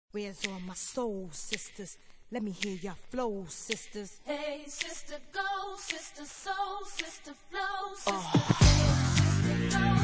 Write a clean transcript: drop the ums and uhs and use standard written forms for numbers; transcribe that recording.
Where's all my soul sisters? Let me hear your flow, sisters. Hey, sister, go, sister, soul, sister, flow, sister, hey, sister, go.